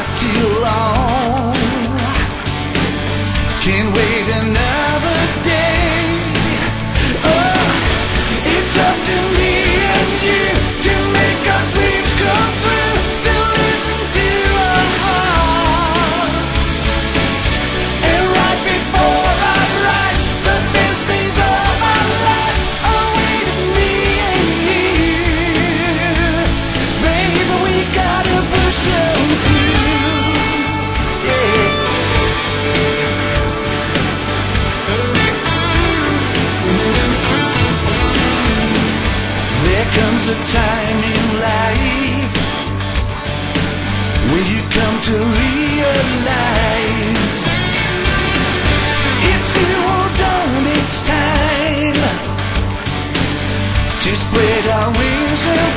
too long. Can't wait another day. Oh, it's up to me and you to make our dreams come true, to listen to our hearts. And right before our rise, the best days of our life awaited me and you. Baby, we gotta push on through. Yeah. There comes a time in life when you come to realize it's too done, it's time to spread our wings.